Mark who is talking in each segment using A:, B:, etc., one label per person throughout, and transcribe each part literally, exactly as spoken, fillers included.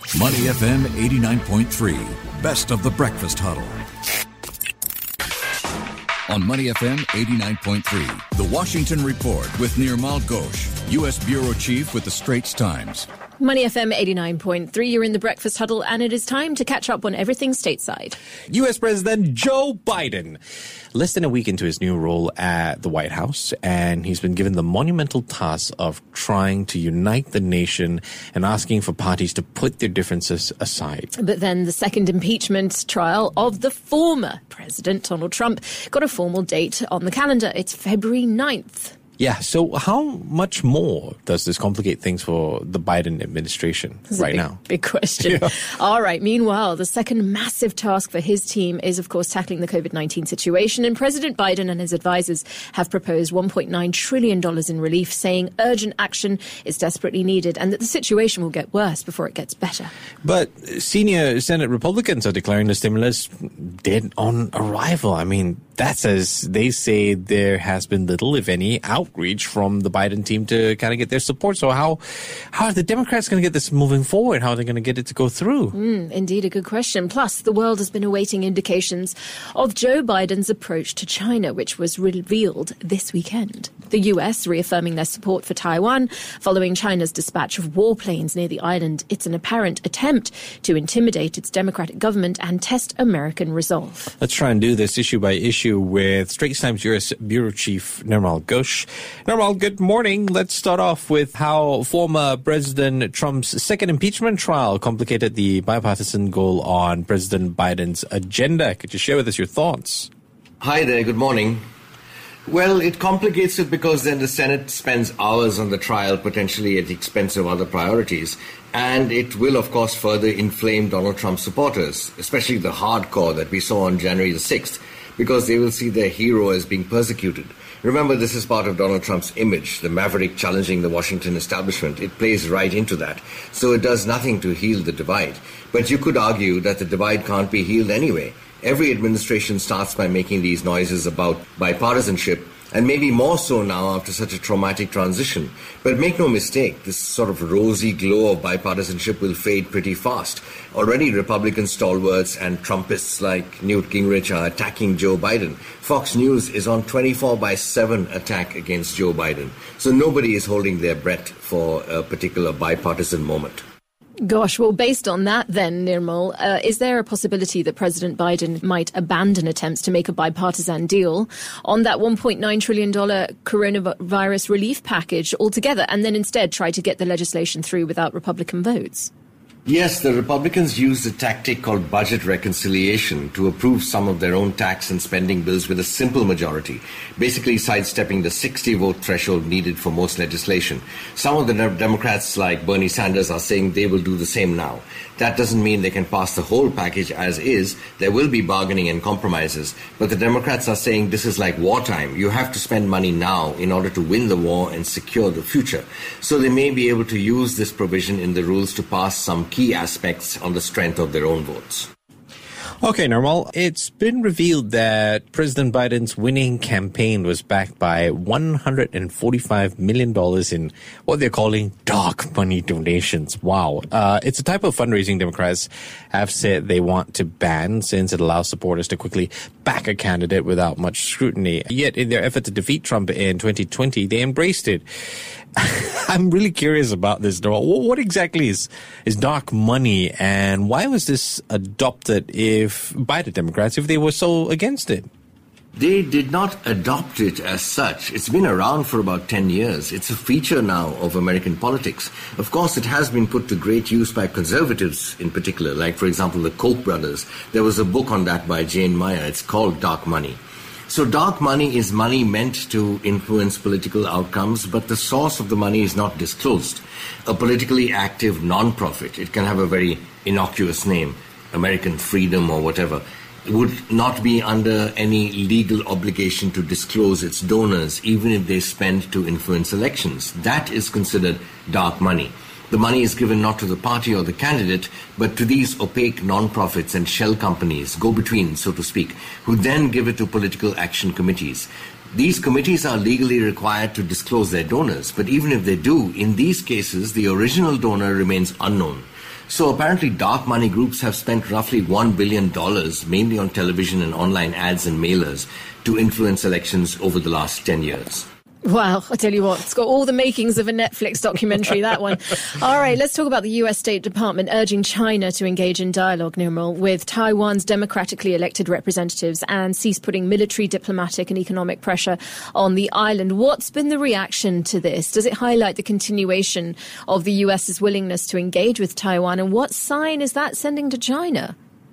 A: Money F M eighty-nine point three, best of the breakfast huddle. On Money F M eighty-nine point three, The Washington Report with Nirmal Ghosh, U S Bureau Chief with The Straits Times.
B: Money F M eighty-nine point three, you're in the breakfast huddle, and it is time to catch up on everything stateside.
C: U S President Joe Biden, less than a week into his new role at the White House, and he's been given the monumental task of trying to unite the nation and asking for parties to put their differences aside.
B: But then the second impeachment trial of the former president, Donald Trump, got a formal date on the calendar. It's February ninth.
C: Yeah, so how much more does this complicate things for the Biden administration right
B: big,
C: now?
B: Big question. Yeah. All right. Meanwhile, the second massive task for his team is, of course, tackling the covid nineteen situation. And President Biden and his advisors have proposed one point nine trillion dollars in relief, saying urgent action is desperately needed and that the situation will get worse before it gets better.
C: But senior Senate Republicans are declaring the stimulus dead on arrival. I mean, that's as they say there has been little, if any, outreach from the Biden team to kind of get their support. So how how are the Democrats going to get this moving forward? How are they going to get it to go through?
B: Mm, indeed, a good question. Plus, the world has been awaiting indications of Joe Biden's approach to China, which was revealed this weekend. The U S reaffirming their support for Taiwan following China's dispatch of warplanes near the island. It's an apparent attempt to intimidate its democratic government and test American resolve.
C: Let's try and do this issue by issue with Straits Times U S Bureau Chief Nirmal Ghosh. Nirmal, good morning. Let's start off with how former President Trump's second impeachment trial complicated the bipartisan goal on President Biden's agenda. Could you share with us your thoughts?
D: Hi there. Good morning. Well, it complicates it because then the Senate spends hours on the trial, potentially at the expense of other priorities. And it will, of course, further inflame Donald Trump's supporters, especially the hardcore that we saw on January the sixth, because they will see their hero as being persecuted. Remember, this is part of Donald Trump's image, the maverick challenging the Washington establishment. It plays right into that. So it does nothing to heal the divide. But you could argue that the divide can't be healed anyway. Every administration starts by making these noises about bipartisanship, and maybe more so now after such a traumatic transition. But make no mistake, this sort of rosy glow of bipartisanship will fade pretty fast. Already Republican stalwarts and Trumpists like Newt Gingrich are attacking Joe Biden. Fox News is on twenty-four by seven attack against Joe Biden. So nobody is holding their breath for a particular bipartisan moment.
B: Gosh, well, based on that then, Nirmal, uh, is there a possibility that President Biden might abandon attempts to make a bipartisan deal on that one point nine trillion dollars coronavirus relief package altogether and then instead try to get the legislation through without Republican votes?
D: Yes, the Republicans used a tactic called budget reconciliation to approve some of their own tax and spending bills with a simple majority, basically sidestepping the sixty-vote threshold needed for most legislation. Some of the Democrats, like Bernie Sanders, are saying they will do the same now. That doesn't mean they can pass the whole package as is. There will be bargaining and compromises. But the Democrats are saying this is like wartime. You have to spend money now in order to win the war and secure the future. So they may be able to use this provision in the rules to pass some key aspects on the strength of their own votes.
C: Okay, Nirmal, it's been revealed that President Biden's winning campaign was backed by one hundred forty-five million dollars in what they're calling dark money donations. Wow. Uh, it's a type of fundraising Democrats have said they want to ban since it allows supporters to quickly back a candidate without much scrutiny. Yet in their effort to defeat Trump in twenty twenty, they embraced it. I'm really curious about this, Nirmal. What exactly is, is dark money, and why was this adopted if by the Democrats if they were so against it?
D: They did not adopt it as such. It's been around for about ten years. It's a feature now of American politics. Of course, it has been put to great use by conservatives in particular, like, for example, the Koch brothers. There was a book on that by Jane Meyer. It's called Dark Money. So dark money is money meant to influence political outcomes, but the source of the money is not disclosed. A politically active nonprofit, it can have a very innocuous name, American Freedom or whatever, would not be under any legal obligation to disclose its donors, even if they spend to influence elections. That is considered dark money. The money is given not to the party or the candidate, but to these opaque nonprofits and shell companies, go-between, so to speak, who then give it to political action committees. These committees are legally required to disclose their donors, but even if they do, in these cases, the original donor remains unknown. So apparently dark money groups have spent roughly one billion dollars, mainly on television and online ads and mailers, to influence elections over the last ten years.
B: Wow, I tell you what, it's got all the makings of a Netflix documentary, that one. All right, let's talk about the U S State Department urging China to engage in dialogue, Nirmal, with Taiwan's democratically elected representatives and cease putting military, diplomatic and economic pressure on the island. What's been the reaction to this? Does it highlight the continuation of the US's willingness to engage with Taiwan? And what sign is that sending to China?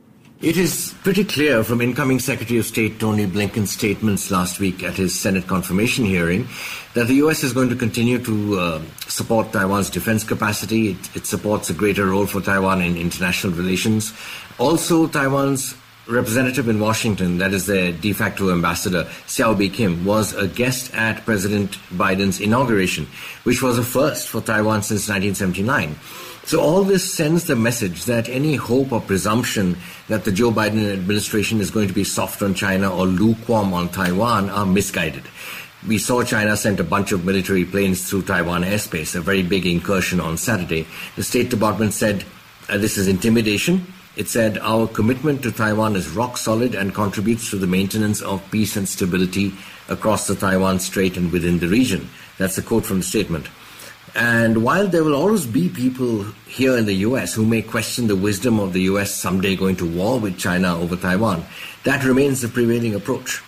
D: It is pretty clear from incoming Secretary of State Tony Blinken's statements last week at his Senate confirmation hearing that the U S is going to continue to uh, support Taiwan's defense capacity. It, it supports a greater role for Taiwan in international relations. Also, Taiwan's representative in Washington, that is their de facto ambassador, Hsiao Bi-khim, was a guest at President Biden's inauguration, which was a first for Taiwan since nineteen seventy-nine. So all this sends the message that any hope or presumption that the Joe Biden administration is going to be soft on China or lukewarm on Taiwan are misguided. We saw China sent a bunch of military planes through Taiwan airspace, a very big incursion on Saturday. The State Department said uh, this is intimidation. It said our commitment to Taiwan is rock solid and contributes to the maintenance of peace and stability across the Taiwan Strait and within the region. That's a quote from the statement. And while there will always be people here in the U S who may question the wisdom of the U S someday going to war with China over Taiwan, that remains the prevailing approach.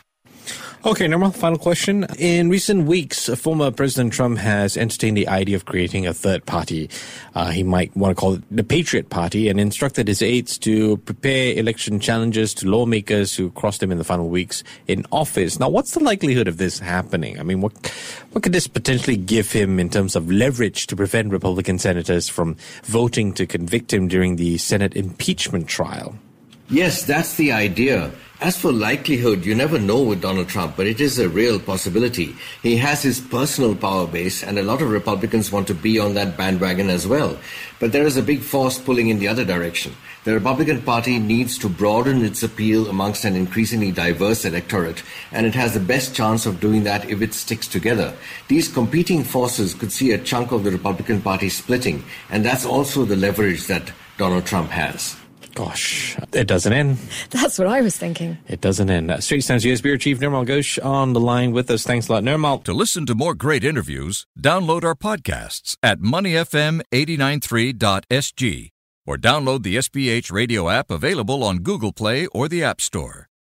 C: Okay, Nirmal, final question. In recent weeks, former President Trump has entertained the idea of creating a third party. Uh, he might want to call it the Patriot Party, and instructed his aides to prepare election challenges to lawmakers who crossed him in the final weeks in office. Now, what's the likelihood of this happening? I mean, what what could this potentially give him in terms of leverage to prevent Republican senators from voting to convict him during the Senate impeachment trial?
D: Yes, that's the idea. As for likelihood, you never know with Donald Trump, but it is a real possibility. He has his personal power base, and a lot of Republicans want to be on that bandwagon as well. But there is a big force pulling in the other direction. The Republican Party needs to broaden its appeal amongst an increasingly diverse electorate, and it has the best chance of doing that if it sticks together. These competing forces could see a chunk of the Republican Party splitting, and that's also the leverage that Donald Trump has.
C: Gosh, it doesn't end.
B: That's what I was thinking.
C: It doesn't end. Uh, Straits Times U S Bureau Chief Nirmal Ghosh on the line with us. Thanks a lot, Nirmal.
A: To listen to more great interviews, download our podcasts at money f m eight nine three dot s g or download the S B H radio app available on Google Play or the App Store.